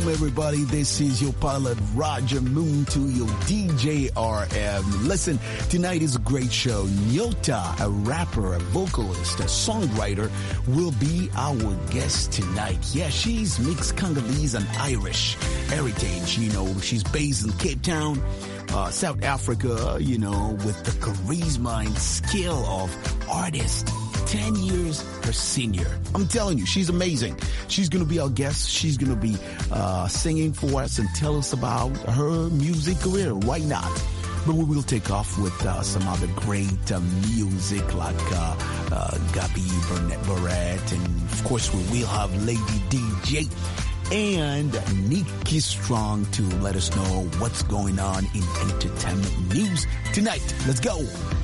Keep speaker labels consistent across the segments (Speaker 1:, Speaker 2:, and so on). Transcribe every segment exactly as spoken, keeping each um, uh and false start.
Speaker 1: welcome everybody. This is your pilot Roger Moon to your D J R M. Listen, tonight is a great show. Nyota, a rapper, a vocalist, a songwriter, will be our guest tonight. Yeah, she's mixed Congolese and Irish heritage. You know, she's based in Cape Town, uh, South Africa, you know, with the charisma and skill of artist. ten years her senior. I'm telling you, she's amazing. She's going to be our guest. She's going to be uh, singing for us and tell us about her music career. Why not? But we will take off with uh, some other great uh, music like uh, uh, Gabi Barrett. And of course, we will have Lady D J and Nikki Strong to let us know what's going on in entertainment news tonight. Let's go.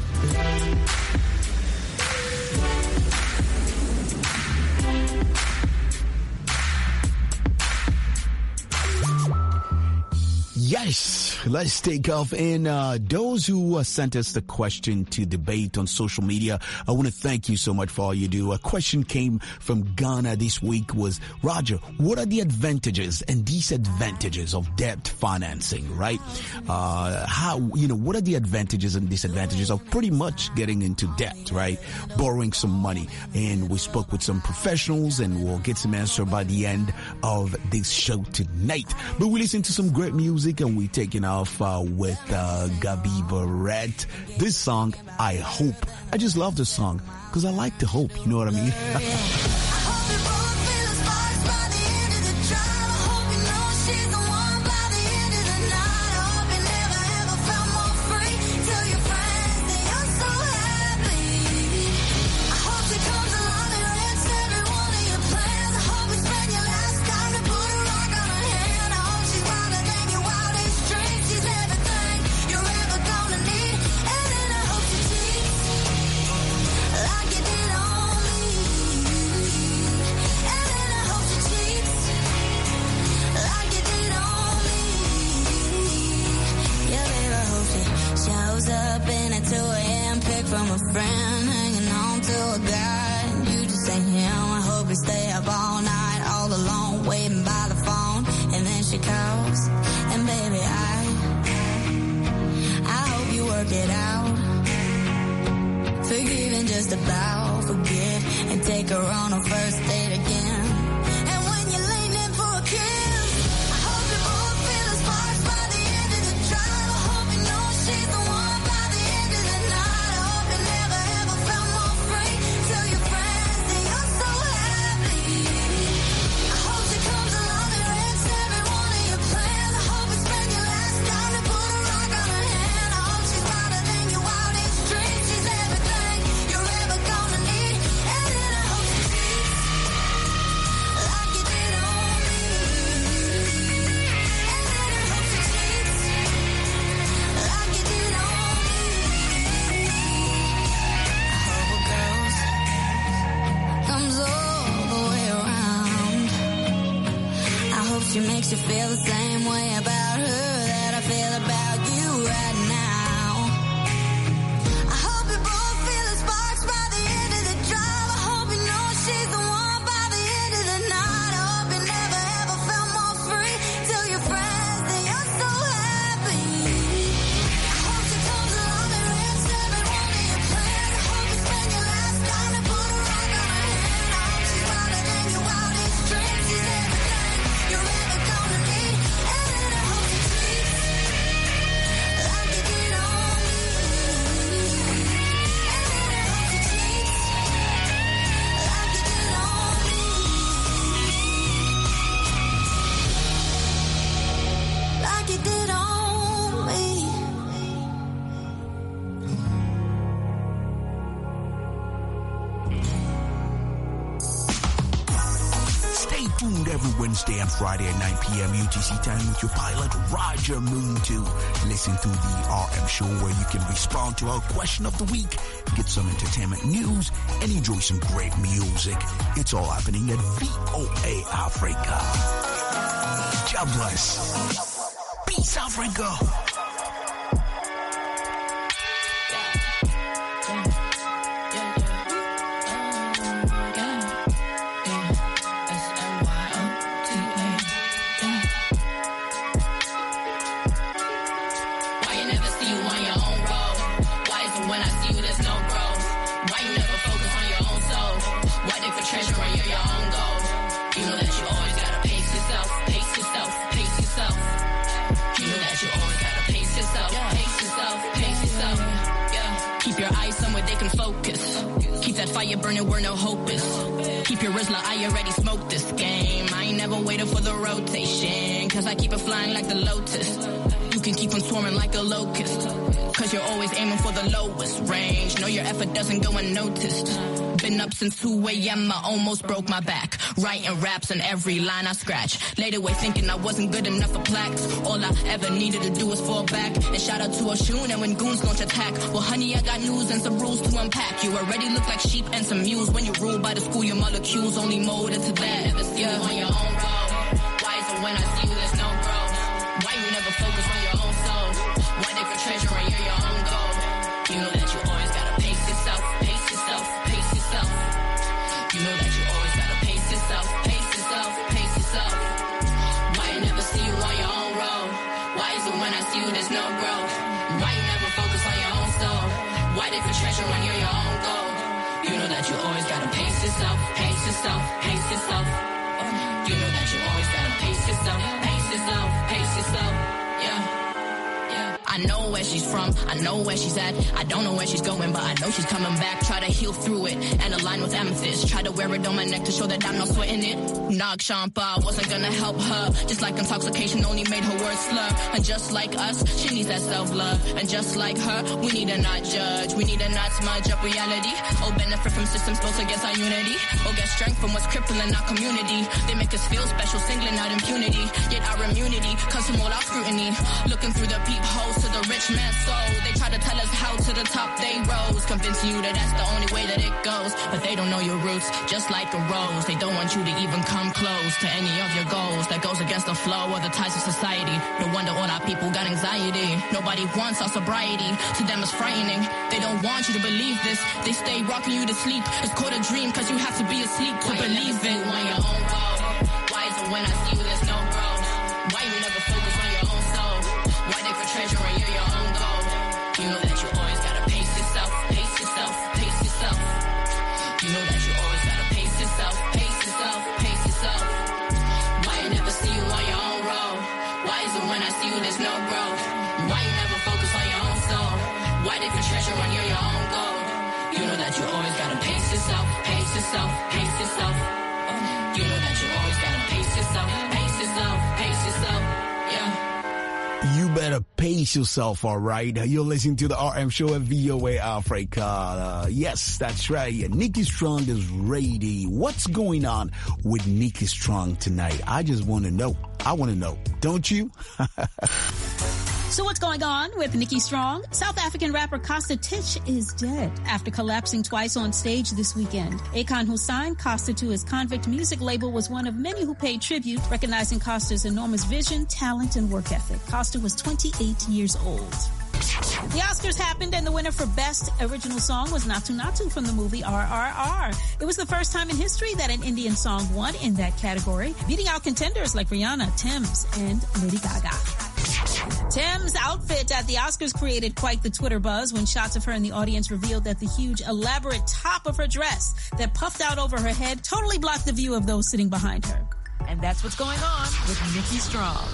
Speaker 1: Yes, let's take off. And uh, those who uh, sent us the question to debate on social media, I want to thank you so much for all you do. A question came from Ghana this week was, Roger, what are the advantages and disadvantages of debt financing, right? Uh, how, you know, what are the advantages and disadvantages of pretty much getting into debt, right? Borrowing some money. And we spoke with some professionals and we'll get some answer by the end of this show tonight. But we listen to some great music and we're taking off uh, with uh, Gabi Barrett. This song, I Hope. I just love this song because I like to hope. You know what I mean? Every Wednesday and Friday at nine p.m. U T C time with your pilot Roger Moon to listen to the R M show where you can respond to our question of the week, get some entertainment news, and enjoy some great music. It's all happening at V O A Africa. God bless. Peace, Africa.
Speaker 2: Yeah. run, you're your own goal. You know that you always gotta pace yourself, pace yourself, pace yourself. You know that you always gotta pace yourself, pace yourself, pace yourself. Yeah. Keep your eyes somewhere they can focus. Keep that fire burning where no hope is. Keep your Rizla, I already smoked this game. I ain't never waited for the rotation, cause I keep it flying like the lotus. You can keep on swarming like a locust, cause you're always aiming for the lowest range. Know your effort doesn't go unnoticed. Been up since two a.m. I almost broke my back. Writing raps and every line I scratch. Laid away thinking I wasn't good enough for plaques. All I ever needed to do was fall back. And shout out to Oshun and when goons launch attack. Well honey, I got news and some rules to unpack. You already look like sheep and some mules. When you're ruled by the school, your molecules only molded to that. Never see you on your own road. Why is it when I see you there's no growth? Why you never focus on your own soul? Why they for treasure and you're your own goal? You know that you always gotta pace yourself, pace yourself, pace yourself. You know that you always gotta pace yourself, pace yourself, pace yourself. Why I never see you on your own road? Why is it when I see you there's no growth? Why you never focus on your own soul? Why they for treasure when you're your own goal? You know that you always gotta pace yourself, pace yourself, pace yourself. You know that you always gotta pace yourself, pace yourself, pace yourself. Yeah. I know where she's from, I know where she's at. I don't know where she's going, but I know she's coming back. Try to heal through it and align with amethyst. Try to wear it on my neck to show that I'm not sweating it. Nog Shampa wasn't gonna help her. Just like intoxication only made her words slur. And just like us, she needs that self-love. And just like her, we need to not judge. We need to not smudge up reality. Or benefit from systems built against our unity. Or get strength from what's crippling our community. They make us feel special, singling out impunity. Yet our immunity comes from all our scrutiny. Looking through the peepholes to the rich man's soul. They try to tell us how to the top they rose. Convincing you that that's the only way that it goes. But they don't know your roots, just like a rose. They don't want you to even come close to any of your goals. That goes against the flow of the ties of society. No wonder all our people got anxiety. Nobody wants our sobriety. To them it's frightening. They don't want you to believe this. They stay rocking you to sleep. It's called a dream cause you have to be asleep to Why believe it. On your own road. Why is it when I see you there's no growth? Why you never focus on your own soul? Why they for treasure and you're your own goal? You know that you always gotta pace yourself, pace yourself, pace yourself. You know that you always gotta pace yourself, pace yourself, pace yourself. Why I never see you on your own road? Why is it when I see you there's no growth? Why you never focus on your own soul? Why they for treasure when you're your own goal? You know that you always gotta pace yourself, pace yourself, pace yourself. You know that you always gotta pace yourself, pace yourself, pace yourself. Yeah.
Speaker 1: You better pace yourself, all right? You're listening to the R M Show at V O A Africa. Uh, yes, that's right. Nikki Strong is ready. What's going on with Nikki Strong tonight? I just want to know. I want to know. Don't you?
Speaker 3: So what's going on with Nikki Strong? South African rapper Kosta Titch is dead after collapsing twice on stage this weekend. Akon, who signed Kosta to his Convict music label, was one of many who paid tribute, recognizing Kosta's enormous vision, talent, and work ethic. Kosta was twenty-eight years old. The Oscars happened, and the winner for Best Original Song was Natu Natu from the movie R R R. It was the first time in history that an Indian song won in that category, beating out contenders like Rihanna, Tems, and Lady Gaga. Tems' outfit at the Oscars created quite the Twitter buzz when shots of her in the audience revealed that the huge, elaborate top of her dress that puffed out over her head totally blocked the view of those sitting behind her.
Speaker 4: And that's what's going on with Nikki Strong.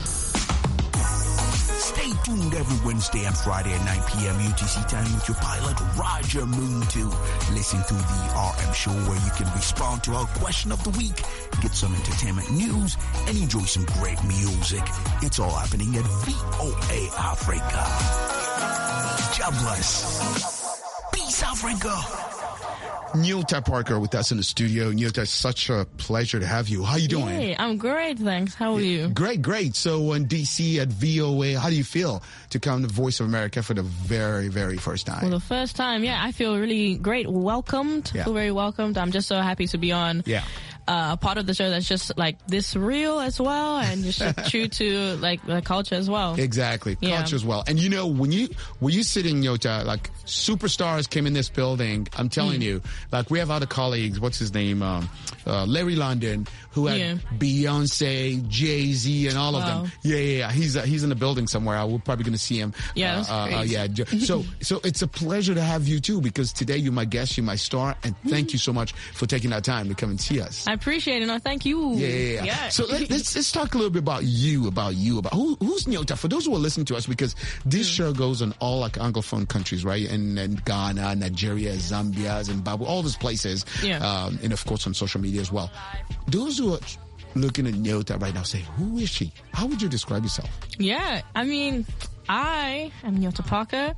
Speaker 1: Stay tuned every Wednesday and Friday at nine p.m. U T C time with your pilot, Roger Moon, to listen to the R M Show, where you can respond to our question of the week, get some entertainment news, and enjoy some great music. It's all happening at V O A Africa. God bless. Peace, Africa. Nyota Parker with us in the studio. Nyota, it's such a pleasure to have you. How you doing?
Speaker 5: Hey, I'm great, thanks. How are you?
Speaker 1: Great, great. So in D C at V O A, how do you feel to come to Voice of America for the very, very first time?
Speaker 5: For the first time, yeah, I feel really great. Welcomed. Yeah. Feel very welcomed. I'm just so happy to be on. Yeah. Uh, a part of the show that's just like this real as well, and just true to like the culture as well.
Speaker 1: Exactly, yeah. Culture as well. And you know, when you when you sit in Nyota, like superstars came in this building. I'm telling mm. you, like we have other colleagues. What's his name? Um, uh, Larry London. who had yeah. Beyonce, Jay-Z, and all of wow. them. Yeah, yeah, yeah. He's uh, he's in the building somewhere. We're probably going to see him.
Speaker 5: Yeah, that's
Speaker 1: uh,
Speaker 5: great.
Speaker 1: uh, yeah. So so it's a pleasure to have you too, because today you're my guest, you're my star, and thank you so much for taking that time to come and see us.
Speaker 5: I appreciate it. No, thank you.
Speaker 1: Yeah, yeah, yeah. yeah. So let, let's let's talk a little bit about you, about you, about who who's Nyota. For those who are listening to us, because this mm. show goes on all like Anglophone countries, right? And, and Ghana, Nigeria, Zambia, Zimbabwe, all those places. Yeah. Um, and of course on social media as well. Those who are looking at Nyota right now say, who is she? How would you describe yourself?
Speaker 5: Yeah, I mean, I am Nyota Parker.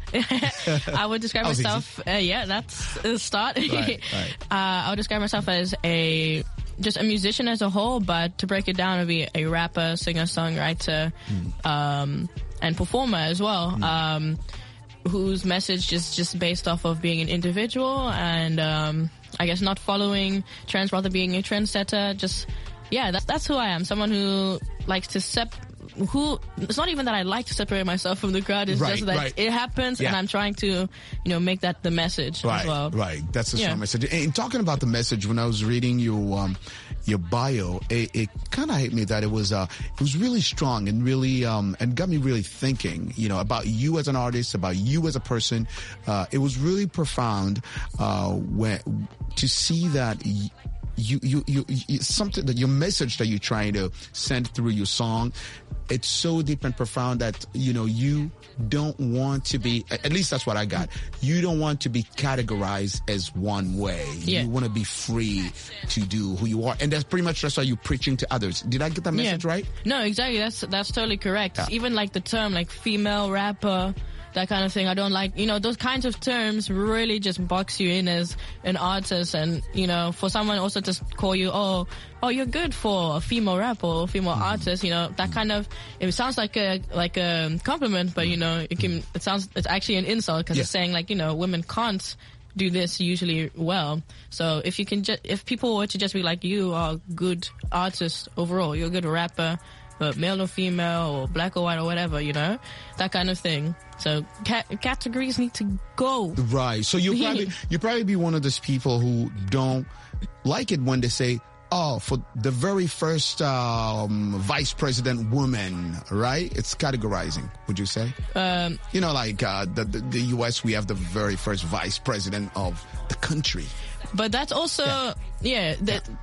Speaker 5: I would describe myself, uh, yeah, that's a start. Right, right. Uh, I would describe myself as a, just a musician as a whole, but to break it down, it would be a rapper, singer, songwriter, mm. um, and performer as well. Mm. Um, whose message is just based off of being an individual and, um, I guess not following trends, rather being a trendsetter. Just, yeah, that's, that's who I am. Someone who likes to sep, who, it's not even that I like to separate myself from the crowd. It's right, just that right. it happens yeah. and I'm trying to, you know, make that the message
Speaker 1: right,
Speaker 5: as well.
Speaker 1: Right, that's the
Speaker 5: yeah.
Speaker 1: strong message. And talking about the message, when I was reading your, um, your bio, it, it kind of hit me that it was, uh, it was really strong and really, um, and got me really thinking, you know, about you as an artist, about you as a person. Uh, it was really profound, uh, when, to see that y- You, you, you, you, something that your message that you're trying to send through your song, it's so deep and profound that, you know, you don't want to be, at least that's what I got. You don't want to be categorized as one way. Yeah. You want to be free to do who you are. And that's pretty much that's why you're preaching to others. Did I get that message yeah. right?
Speaker 5: No, exactly. That's, that's totally correct. Yeah. Even like the term like female rapper, that kind of thing. I don't like, you know, those kinds of terms really just box you in as an artist. And, you know, for someone also to call you, oh, oh, you're good for a female rapper or female mm. artist, you know, that kind of, it sounds like a, like a compliment, but, you know, it can, it sounds, it's actually an insult because yeah. it's saying like, you know, women can't do this usually well. So if you can just, if people were to just be like, you are a good artist overall, you're a good rapper, but male or female or black or white or whatever, you know, that kind of thing. So ca- categories need to go.
Speaker 1: Right. So you probably you probably be one of those people who don't like it when they say, oh, for the very first um, vice president woman, right? It's categorizing, would you say? Um, you know, like uh, the, the, the U S, we have the very first vice president of the country.
Speaker 5: But that's also, yeah, yeah that... Yeah.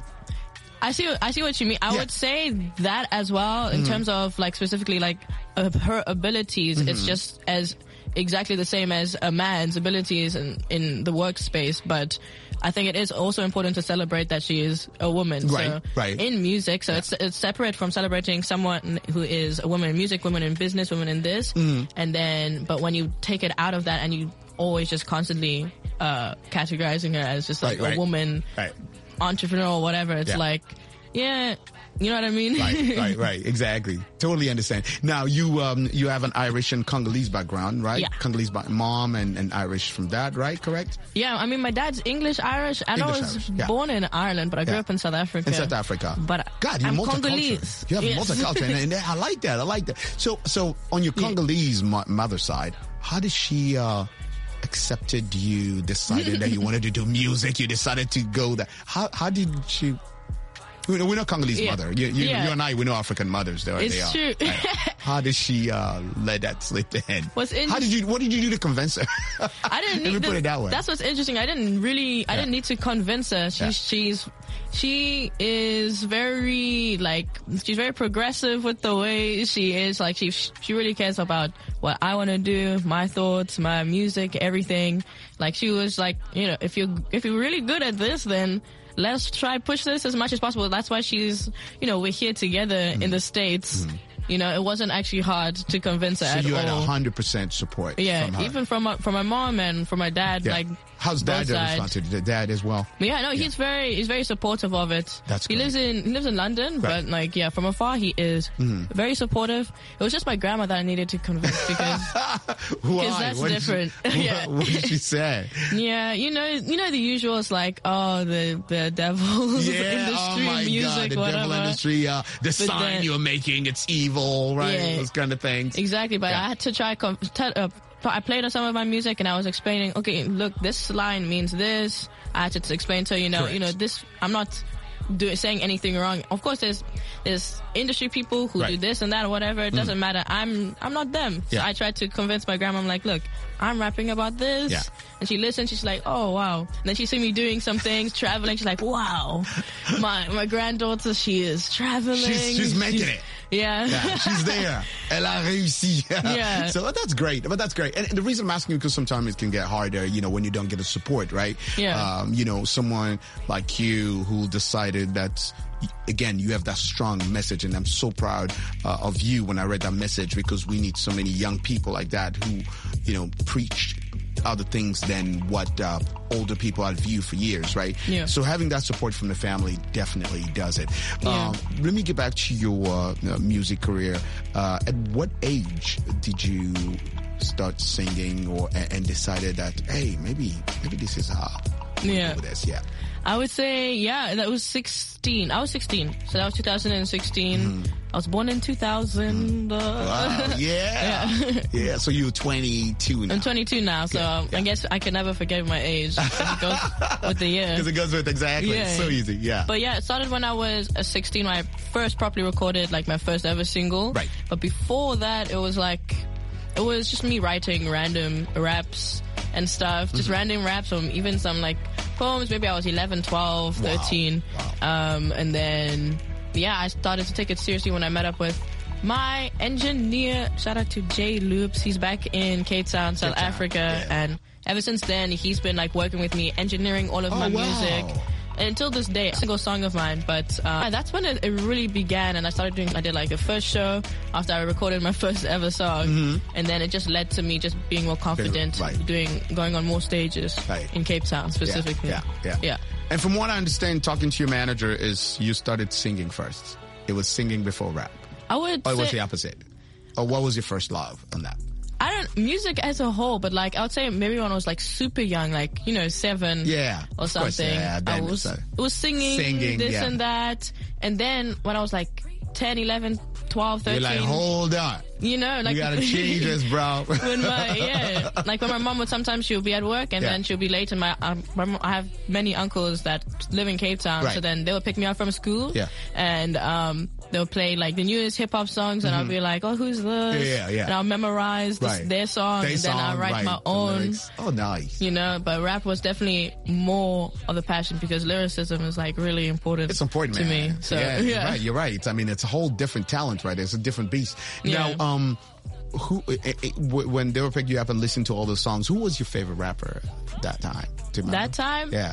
Speaker 5: I see. I see what you mean. I yeah. would say that as well in mm-hmm. terms of like specifically like uh, her abilities. Mm-hmm. It's just as exactly the same as a man's abilities in in the workspace. But I think it is also important to celebrate that she is a woman.
Speaker 1: Right.
Speaker 5: So
Speaker 1: right.
Speaker 5: In music, so yeah. it's it's separate from celebrating someone who is a woman in music, woman in business, woman in this, mm-hmm. and then but when you take it out of that and you always just constantly uh categorizing her as just like right, a right. woman. Right. Entrepreneur or whatever, it's yeah. like, yeah, you know what I mean?
Speaker 1: Right, right, right, exactly. Totally understand. Now, you um you have an Irish and Congolese background, right?
Speaker 5: Yeah.
Speaker 1: Congolese by mom and, and Irish from dad, right? Correct?
Speaker 5: Yeah, I mean, my dad's English, Irish, and English, I was Irish. Yeah. born in Ireland, but I grew yeah. up in South Africa.
Speaker 1: In South Africa.
Speaker 5: But
Speaker 1: God, you're
Speaker 5: I'm
Speaker 1: multicultural.
Speaker 5: Congolese.
Speaker 1: You have
Speaker 5: yes.
Speaker 1: multicultural, and, and I like that, I like that. So, so on your Congolese yeah. mother side, how did she... uh accepted you, decided that you wanted to do music, you decided to go there. How how did you... We know Congolese yeah. mother. You, you, yeah. you and I, we know African mothers. They are.
Speaker 5: It's
Speaker 1: they are.
Speaker 5: true.
Speaker 1: Right. How did she uh, let that slip in?
Speaker 5: What's in-
Speaker 1: How did you? What did you do to convince her?
Speaker 5: I didn't.
Speaker 1: Let me
Speaker 5: the,
Speaker 1: put it that way.
Speaker 5: That's what's interesting. I didn't really. I yeah. didn't need to convince her. She's. Yeah. She's. She is very like. She's very progressive with the way she is. Like she. She really cares about what I want to do, my thoughts, my music, everything. Like she was like, you know, if you if you're really good at this, then let's try push this as much as possible. That's why she's, you know, we're here together mm. in the States. Mm. You know, it wasn't actually hard to convince her
Speaker 1: so
Speaker 5: at all. So
Speaker 1: you had one hundred percent support
Speaker 5: yeah,
Speaker 1: from her.
Speaker 5: Even from my, from my mom and from my dad. Yeah. Like,
Speaker 1: how's dad respond to the dad as well?
Speaker 5: But yeah, no, yeah. he's very he's very supportive of it.
Speaker 1: That's
Speaker 5: he
Speaker 1: great.
Speaker 5: lives in he lives in London, right. but like yeah, from afar he is mm. very supportive. It was just my grandma that I needed to convince because because that's
Speaker 1: what
Speaker 5: different.
Speaker 1: Did she,
Speaker 5: yeah.
Speaker 1: What did she say?
Speaker 5: Yeah, you know, you know the usuals like oh the the devil's
Speaker 1: yeah,
Speaker 5: industry,
Speaker 1: oh my
Speaker 5: music,
Speaker 1: God, the
Speaker 5: whatever.
Speaker 1: devil industry, uh, the but sign
Speaker 5: then,
Speaker 1: you're making, it's evil, right?
Speaker 5: Yeah.
Speaker 1: Those kind of things.
Speaker 5: Exactly, but
Speaker 1: yeah.
Speaker 5: I had to try. Com- t- uh, I played on some of my music and I was explaining. Okay, look, this line means this. I had to explain to her, you know, Correct. you know, this. I'm not do saying anything wrong. Of course, there's there's industry people who
Speaker 1: right.
Speaker 5: do this and that or whatever. It doesn't mm. matter. I'm I'm not them. So
Speaker 1: yeah.
Speaker 5: I tried to convince my grandma. I'm like, look, I'm rapping about this.
Speaker 1: Yeah.
Speaker 5: And she listened. She's like, oh wow. And then she see me doing some things, traveling. She's like, wow, my my granddaughter, she is traveling.
Speaker 1: She's, she's making she's, it.
Speaker 5: Yeah.
Speaker 1: yeah. She's there. Elle a réussi.
Speaker 5: Yeah.
Speaker 1: So that's great. But that's great. And the reason I'm asking you, because sometimes it can get harder, you know, when you don't get the support, right?
Speaker 5: Yeah.
Speaker 1: Um, you know, someone like you who decided that, again, you have that strong message, and I'm so proud uh, of you when I read that message, because we need so many young people like that who, you know, preach other things than what uh, older people have viewed for years, right?
Speaker 5: Yeah.
Speaker 1: So having that support from the family definitely does it.
Speaker 5: Yeah.
Speaker 1: Um, let me get back to your uh, music career. Uh, at what age did you start singing, or and decided that, hey, maybe maybe this is how we
Speaker 5: yeah.
Speaker 1: go with this? Yeah.
Speaker 5: I would say, yeah, that was sixteen. I was sixteen. So that was two thousand sixteen. Mm. I was born in two thousand.
Speaker 1: Mm. Uh, wow, yeah.
Speaker 5: yeah.
Speaker 1: yeah, so you're twenty-two now.
Speaker 5: I'm twenty-two now, so yeah, yeah. I guess I can never forget my age. It goes with the year.
Speaker 1: Because it goes with, exactly. Yeah. It's so easy, yeah.
Speaker 5: But yeah, it started when I was sixteen, when I first properly recorded, like, my first ever single.
Speaker 1: Right.
Speaker 5: But before that, it was like, it was just me writing random raps and stuff. Just mm-hmm. random raps, or even some, like, poems. Maybe I was eleven, twelve, thirteen.
Speaker 1: Wow. Wow.
Speaker 5: Um, and then, yeah, I started to take it seriously when I met up with my engineer. Shout out to Jay Loops. He's back in Cape Town, South
Speaker 1: Cape Town.
Speaker 5: Africa.
Speaker 1: Yeah.
Speaker 5: And ever since then, he's been, like, working with me, engineering all of
Speaker 1: oh,
Speaker 5: my
Speaker 1: wow.
Speaker 5: music. And until this day, a single song of mine. But uh, that's when it, it really began, and I started doing, I did like a first show after I recorded my first ever song. Mm-hmm. And then it just led to me just being more confident, right. doing, going on more stages right. in Cape Town specifically.
Speaker 1: Yeah, yeah, yeah, yeah. And from what I understand, talking to your manager, is you started singing first. It was singing before rap.
Speaker 5: I would
Speaker 1: Or
Speaker 5: say,
Speaker 1: it was the opposite? Or what was your first love on that?
Speaker 5: I don't, music as a whole, but like, I would say maybe when I was like super young, like, you know, seven
Speaker 1: yeah,
Speaker 5: or something.
Speaker 1: Course, yeah,
Speaker 5: I was, uh, was singing, singing this yeah. and that. And then when I was like ten, eleven, twelve, thirteen.
Speaker 1: You're like, hold on.
Speaker 5: You know, like.
Speaker 1: You gotta change this, bro.
Speaker 5: when my, yeah. Like when my mom would, sometimes she'll be at work and yeah. then she'll be late, and my, um, my mom, I have many uncles that live in Cape Town. Right. So then they would pick me up from school.
Speaker 1: Yeah.
Speaker 5: And, um, they'll play like the newest hip hop songs, and mm-hmm. I'll be like, oh, who's this?
Speaker 1: Yeah, yeah.
Speaker 5: And I'll memorize this,
Speaker 1: right.
Speaker 5: their song,
Speaker 1: they
Speaker 5: and then
Speaker 1: song,
Speaker 5: I'll write
Speaker 1: right.
Speaker 5: my own.
Speaker 1: Oh, nice.
Speaker 5: You know, but rap was definitely more of a passion, because lyricism is like really important.
Speaker 1: It's important,
Speaker 5: to
Speaker 1: man.
Speaker 5: me. So
Speaker 1: yeah,
Speaker 5: yeah,
Speaker 1: you're right. You're right. I mean, it's a whole different talent, right? It's a different beast.
Speaker 5: Yeah.
Speaker 1: Now, um, who it, it, when they were picking you up and listening to all the songs, who was your favorite rapper that time?
Speaker 5: That time?
Speaker 1: Yeah.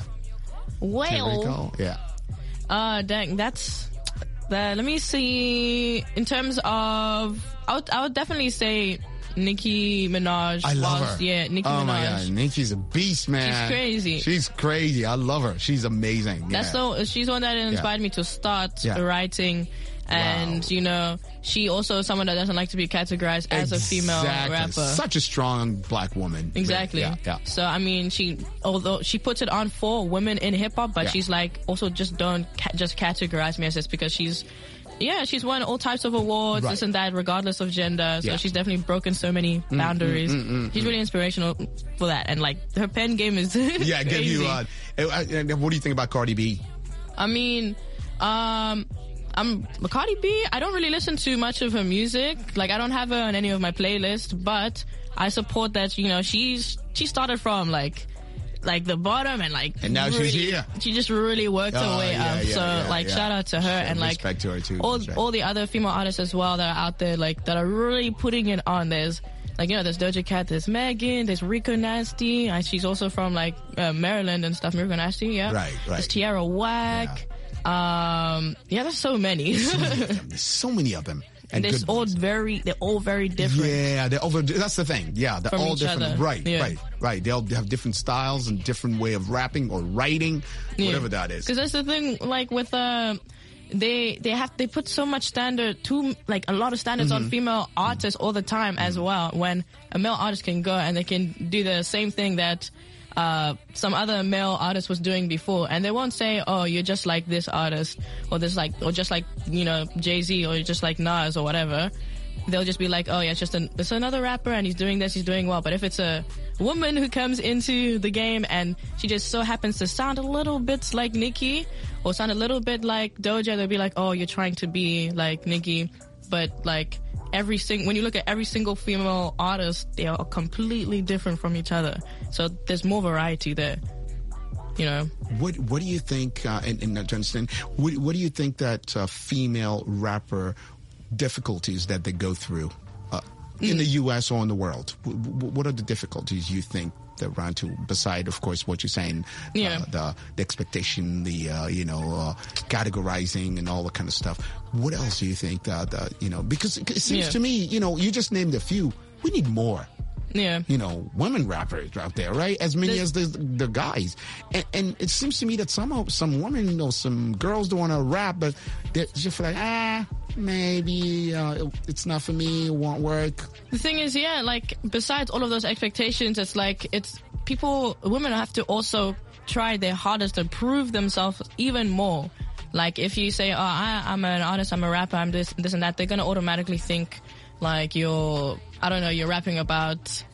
Speaker 5: Well,
Speaker 1: yeah.
Speaker 5: Uh, dang, that's. Uh, let me see. In terms of, I would, I would definitely say Nicki Minaj.
Speaker 1: I love
Speaker 5: was,
Speaker 1: her.
Speaker 5: Yeah, Nicki
Speaker 1: oh
Speaker 5: Minaj.
Speaker 1: Oh my God, Nicki's a beast, man.
Speaker 5: She's crazy.
Speaker 1: She's crazy. I love her. She's amazing.
Speaker 5: That's
Speaker 1: yeah.
Speaker 5: so. She's one that inspired yeah. me to start
Speaker 1: yeah.
Speaker 5: writing. And, wow. you know, she also is someone that doesn't like to be categorized as
Speaker 1: exactly.
Speaker 5: a female rapper.
Speaker 1: Such a strong black woman.
Speaker 5: Exactly.
Speaker 1: Really. Yeah, yeah.
Speaker 5: So, I mean, she, although she puts it on for women in hip hop, but yeah. she's like, also just don't ca- just categorize me as this, because she's, yeah, she's won all types of awards, right. this and that, regardless of gender. So yeah. she's definitely broken so many boundaries. Mm, mm, mm, mm, she's really inspirational for that. And, like, her pen game is
Speaker 1: yeah,
Speaker 5: crazy.
Speaker 1: give you, uh, what do you think about Cardi B?
Speaker 5: I mean, um... I'm Cardi B. I don't really listen to much of her music. Like, I don't have her on any of my playlists, but I support that, you know, she's, she started from like, like the bottom, and like,
Speaker 1: and now
Speaker 5: really,
Speaker 1: she's here.
Speaker 5: She just really worked
Speaker 1: oh,
Speaker 5: her way
Speaker 1: yeah,
Speaker 5: up.
Speaker 1: Yeah,
Speaker 5: so
Speaker 1: yeah,
Speaker 5: like,
Speaker 1: yeah.
Speaker 5: shout out to her,
Speaker 1: yeah,
Speaker 5: and like,
Speaker 1: respect to her too.
Speaker 5: all,
Speaker 1: right.
Speaker 5: all the other female artists as well that are out there, like, that are really putting it on. There's, like, you know, there's Doja Cat, there's Megan, there's Rico Nasty. Uh, she's also from like, uh, Maryland and stuff. Rico Nasty, yeah.
Speaker 1: Right, right.
Speaker 5: There's Tierra Whack. Yeah. Um, yeah, there's so many.
Speaker 1: There's so many of them. There's so many of them.
Speaker 5: And they're all ones. very, they're all very different.
Speaker 1: Yeah, they're all, that's the thing. Yeah, they're
Speaker 5: From
Speaker 1: all
Speaker 5: each
Speaker 1: different.
Speaker 5: Other.
Speaker 1: Right,
Speaker 5: yeah.
Speaker 1: right, right. They all have different styles and different way of rapping or writing,
Speaker 5: yeah.
Speaker 1: whatever that is.
Speaker 5: Because that's the thing, like with, uh, they, they have, they put so much standard, too, like a lot of standards mm-hmm. on female artists all the time mm-hmm. as well, when a male artist can go and they can do the same thing that, Uh, some other male artist was doing before, and they won't say, oh, you're just like this artist, or this like, or just like, you know, Jay-Z, or you're just like Nas or whatever. they'll just be like, oh yeah, it's just an, it's another rapper and he's doing this, he's doing well. But if it's a woman who comes into the game and she just so happens to sound a little bit like Nicki or sound a little bit like Doja, they'll be like, oh, you're trying to be like Nicki. But like every sing when you look at every single female artist, they are completely different from each other. So there's more variety there. You know,
Speaker 1: what what do you think? Uh, and, and to understand, what, what do you think that uh, female rapper difficulties that they go through uh, in mm. the U S or in the world? W- what are the difficulties you think that run to? Beside, of course, what you're saying,
Speaker 5: yeah.
Speaker 1: uh, the the expectation, the uh, you know, uh, categorizing, and all that kind of stuff. What else do you think that, that you know? Because it seems
Speaker 5: yeah.
Speaker 1: to me, you know, you just named a few. We need more.
Speaker 5: Yeah.
Speaker 1: You know, women rappers out there, right? As many There's, as the, the guys. And, and it seems to me that some some women, you know, some girls don't want to rap, but they're just like, ah, maybe uh, it's not for me, it won't work.
Speaker 5: The thing is, yeah, like, besides all of those expectations, it's like, it's people, women have to also try their hardest to prove themselves even more. Like, if you say, oh, I, I'm an artist, I'm a rapper, I'm this, this and that, they're going to automatically think, like, you're, I don't know, you're rapping about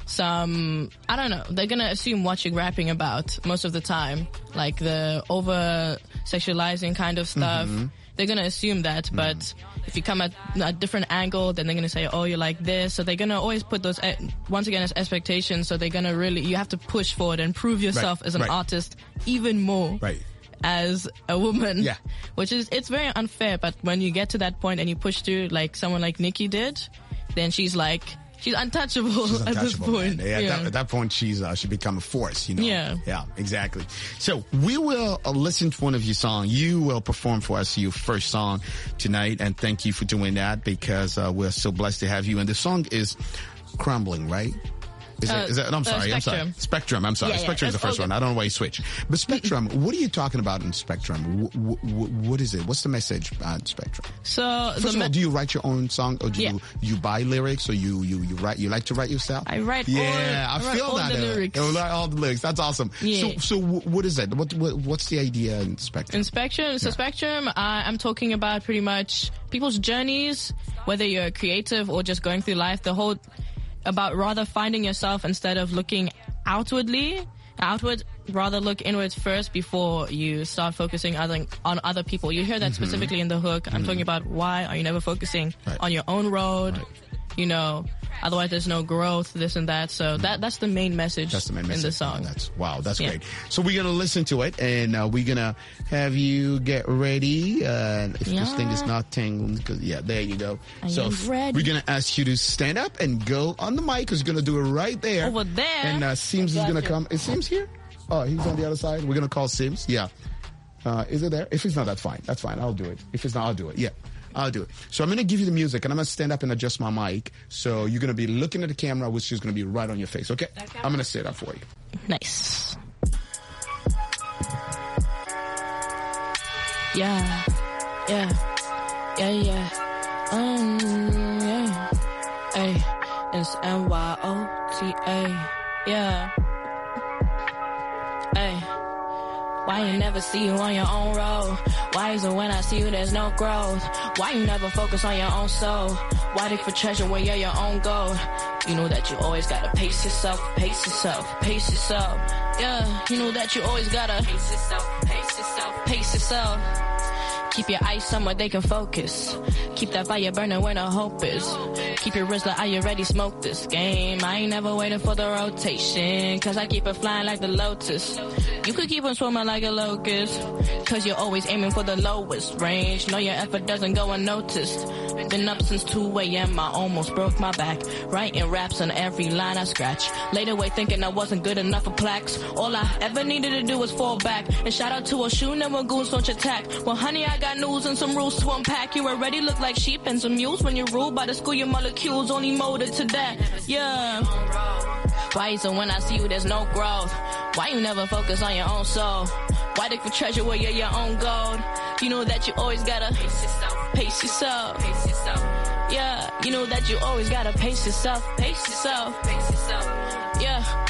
Speaker 5: some, I don't know, they're going to assume what you're rapping about most of the time. Like, the over-sexualizing kind of stuff. Mm-hmm. They're going to assume that, mm-hmm. but if you come at a different angle, then they're going to say, oh, you're like this. So they're going to always put those, once again, as expectations. So they're going to really, you have to push forward and prove yourself right. as an right. artist even more.
Speaker 1: Right.
Speaker 5: As a woman,
Speaker 1: yeah,
Speaker 5: which is, it's very unfair, but when you get to that point and you push through like someone like Nicki did, then she's like, she's untouchable, she's untouchable at this point.
Speaker 1: Yeah,
Speaker 5: yeah.
Speaker 1: At, that, at that point, she's uh, she become a force, you know.
Speaker 5: Yeah,
Speaker 1: yeah, exactly. So we will uh, listen to one of your songs. You will perform for us your first song tonight, and thank you for doing that because uh, we're so blessed to have you. And the song is "Crumbling," right? Is, uh, it, is that, I'm sorry,
Speaker 5: uh,
Speaker 1: I'm sorry. Spectrum, I'm sorry.
Speaker 5: Yeah,
Speaker 1: Spectrum
Speaker 5: yeah.
Speaker 1: is the first
Speaker 5: okay.
Speaker 1: one. I don't know why you switch. But Spectrum, what are you talking about in Spectrum? W- w- what is it? What's the message on Spectrum?
Speaker 5: So,
Speaker 1: First of
Speaker 5: me-
Speaker 1: all, do you write your own song or do
Speaker 5: yeah.
Speaker 1: you, you buy lyrics or you, you, you write, you like to write yourself?
Speaker 5: I write
Speaker 1: yeah,
Speaker 5: all,
Speaker 1: I,
Speaker 5: I
Speaker 1: feel
Speaker 5: all
Speaker 1: that.
Speaker 5: the lyrics.
Speaker 1: I write all the lyrics. That's awesome.
Speaker 5: Yeah.
Speaker 1: So, so what is it? What, what, what's the idea in Spectrum?
Speaker 5: In Spectrum, so yeah. Spectrum, uh, I'm talking about pretty much people's journeys, whether you're creative or just going through life, the whole, about rather finding yourself instead of looking outwardly, outward, rather look inwards first before you start focusing other, on other people. You hear that mm-hmm. specifically in the hook. I'm mm-hmm. talking about why are you never focusing right. on your own road, right. you know, otherwise there's no growth, this and that. So mm-hmm. that that's the main message
Speaker 1: that's the main message.
Speaker 5: in the song.
Speaker 1: Oh, that's, wow, that's yeah. great. So we're going to listen to it and uh, we're going to have you get ready. Uh, if yeah. this thing is not tingling, because yeah, there you go.
Speaker 5: I
Speaker 1: so
Speaker 5: am ready.
Speaker 1: We're going to ask you to stand up and go on the mic because you're going to do it right there.
Speaker 5: Over there.
Speaker 1: And uh, Sims is going to come. Is Sims here? Oh, he's on the other side. We're going to call Sims. Yeah. Uh, is it there? If it's not, that's fine. That's fine. I'll do it. If it's not, I'll do it. Yeah. I'll do it. So I'm going to give you the music, and I'm going to stand up and adjust my mic. So you're going to be looking at the camera, which is going to be right on your face, okay? okay. I'm going to set up for you.
Speaker 5: Nice. Yeah. Yeah. Yeah, yeah. Um, yeah. Hey, it's N Y O T A. Yeah. Hey. Why you never see you on your own road? Why is it when I see you there's no growth? Why you never focus on your own soul? Why dig for treasure when you're your own gold? You know that you always gotta pace yourself, pace yourself, pace yourself. Yeah, you know that you always gotta pace yourself, pace yourself, pace yourself. Keep your eyes somewhere they can focus. Keep that fire burning when the hope is. Keep your wrist like I already smoked this game. I ain't never waiting for the rotation, cause I keep it flying like the lotus. You could keep on swimming like a locust, cause you're always aiming for the lowest range. Know your effort doesn't go unnoticed. Been up since two a.m. I almost broke my back, writing raps on every line I scratch. Laid away thinking I wasn't good enough for plaques. All I ever needed to do was fall back. And shout out to Oshun and Wagoons, don't you attack. Well honey, I got news and some rules to unpack. You already look like sheep and some mules when you're ruled by the school. Your molecules only molded to that. Yeah. Why is it when I see you there's no growth? Why you never focus on your own soul? Why dig for treasure where you're your own gold? You know that you always gotta pace yourself, pace yourself, pace yourself. Yeah, you know that you always gotta pace yourself, pace yourself, pace yourself. Yeah,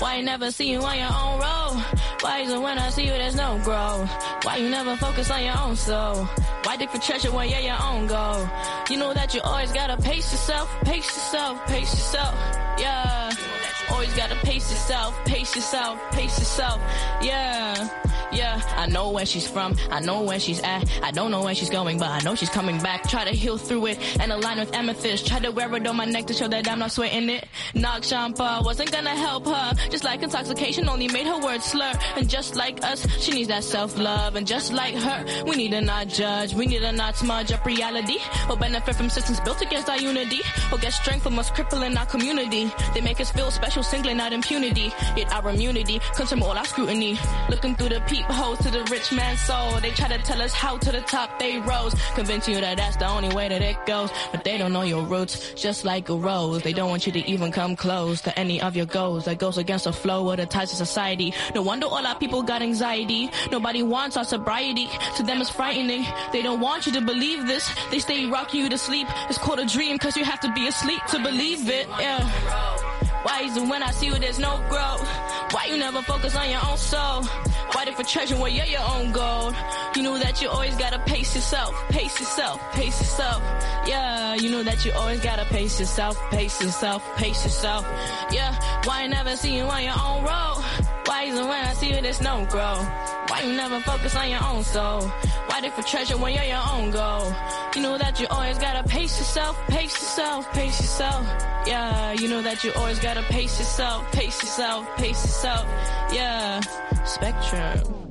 Speaker 5: Why you never see you on your own road? Why is it when I see you there's no growth? Why you never focus on your own soul? Why dig for treasure when you're your own goal? You know that you always gotta pace yourself, pace yourself, pace yourself, yeah. Always gotta pace yourself, pace yourself, pace yourself, yeah. Yeah, I know where she's from, I know where she's at. I don't know where she's going, but I know she's coming back. Try to heal through it and align with amethyst. Try to wear it on my neck to show that I'm not sweating it. Knock Champa wasn't gonna help her. Just like intoxication only made her words slur. And just like us, she needs that self-love. And just like her, we need to not judge. We need to not smudge up reality. Or benefit from systems built against our unity. Or get strength from us crippling our community. They make us feel special, singling out impunity. Yet our immunity comes from all our scrutiny. Looking through the peep holes to the rich man's soul. They try to tell us how to the top they rose. Convince you that that's the only way that it goes. But they don't know your roots, just like a rose. They don't want you to even come close to any of your goals. That goes against the flow of the ties of society. No wonder all our people got anxiety. Nobody wants our sobriety. To them it's frightening. They don't want you to believe this. They stay rocking you to sleep. It's called a dream cause you have to be asleep to believe it. Yeah. Why is it when I see you there's no growth? Why you never focus on your own soul? Why dig for treasure when you're your own gold? You know that you always gotta pace yourself, pace yourself, pace yourself. Yeah, you know that you always gotta pace yourself, pace yourself, pace yourself. Yeah, why I never see you on your own road? Why is it when I see you there's no growth? Why you never focus on your own soul? Why dig for treasure when you're your own goal? You know that you always gotta pace yourself, pace yourself, pace yourself. Yeah, you know that you always gotta pace yourself, pace yourself, pace yourself. Yeah, Spectrum.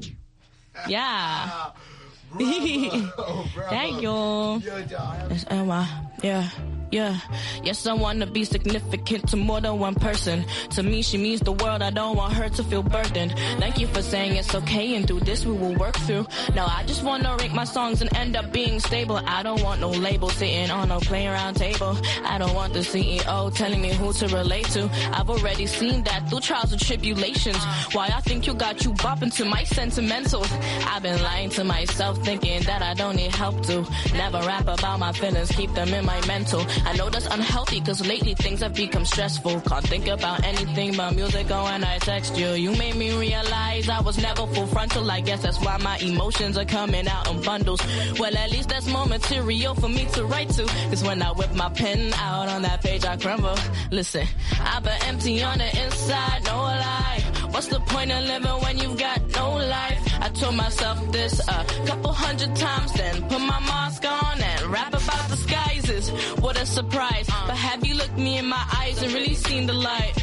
Speaker 5: Yeah.
Speaker 1: Bravo, bravo.
Speaker 5: Thank you. It's Emma. Yeah. Yeah, yes, I want to be significant to more than one person. To me, she means the world. I don't want her to feel burdened. Thank you for saying it's okay, and through this we will work through. Now I just want to rank my songs and end up being stable. I don't want no label sitting on no playing around table. I don't want the C E O telling me who to relate to. I've already seen that through trials and tribulations. Why I think you got you bopping to my sentimentals. I've been lying to myself thinking that I don't need help to. Never rap about my feelings, keep them in my mental. I know that's unhealthy cause lately things have become stressful. Can't think about anything but music oh, when I text you. You made me realize I was never full frontal. I guess that's why my emotions are coming out in bundles. Well, at least that's more material for me to write to. Cause when I whip my pen out on that page I crumble. Listen, I've been empty on the inside, no lie. What's the point of living when you've got no life? I told myself this a couple hundred times, then put my mask on and rap about disguises. What a surprise, but have you looked me in my eyes and really seen the light?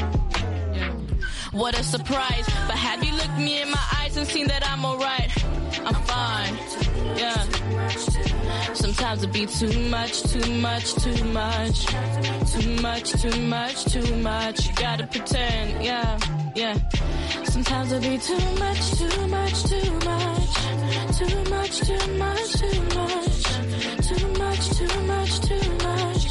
Speaker 5: What a surprise, but have you looked me in my eyes and seen that I'm alright? I'm fine, yeah. Sometimes it be too much, too much, too much. Too much, too much, too much. You gotta pretend, yeah, yeah. Sometimes it be too much, too much, too much. Too much, too much, too much. Too much, too much, too much.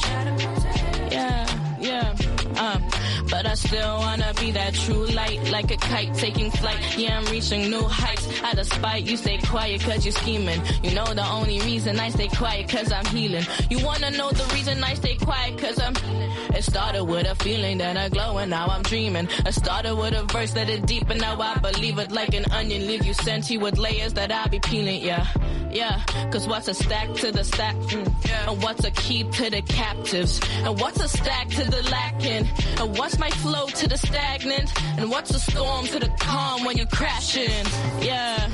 Speaker 5: Yeah, yeah, um. But I still wanna be that true light, like a kite taking flight. Yeah, I'm reaching new heights. Out of spite, you stay quiet cause you're scheming. You know the only reason I stay quiet cause I'm healing. You wanna know the reason I stay quiet cause I'm... It started with a feeling, then a glow, and now I'm dreaming. It started with a verse that it deep, and now I believe it like an onion. Leave you sentient with layers that I be peeling, yeah. Yeah, cause what's a stack to the stack? Mm. Yeah. And what's a keep to the captives? And what's a stack to the lacking? And what's my flow to the stagnant? And what's a storm to the calm when you're crashing? Yeah.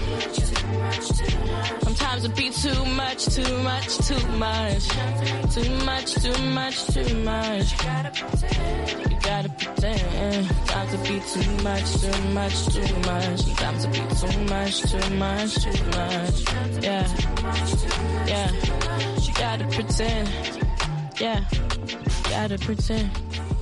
Speaker 5: Sometimes it be too much, too much, too much. Too much, too much, too much. You gotta pretend. Sometimes it be too much, too much, too much. Sometimes it be too much, too much, too much. Yeah. Yeah. You gotta pretend. Yeah. You gotta pretend.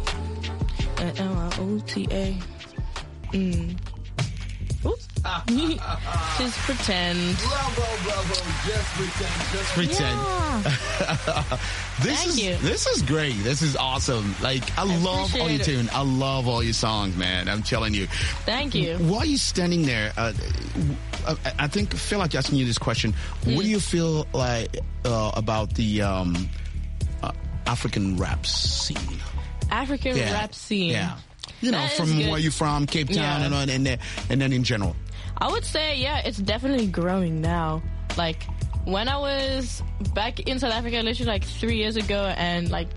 Speaker 5: L I O T A. Mm. Oops. Just pretend.
Speaker 1: Bravo, bravo. Just pretend. Just pretend.
Speaker 5: Yeah.
Speaker 1: this
Speaker 5: Thank
Speaker 1: is
Speaker 5: you.
Speaker 1: this is great. This is awesome. Like I, I love all your tune. I love all your songs, man. I'm telling you.
Speaker 5: Thank you.
Speaker 1: While you're standing there, uh, I think I feel like asking you this question. Mm. What do you feel like uh, about the um, uh, African rap scene?
Speaker 5: African
Speaker 1: yeah.
Speaker 5: rap scene.
Speaker 1: Yeah. you know,
Speaker 5: that
Speaker 1: from where you're from, Cape Town, yeah. and, and, then, and then in general?
Speaker 5: I would say, yeah, it's definitely growing now. Like, when I was back in South Africa, literally like three years ago, and like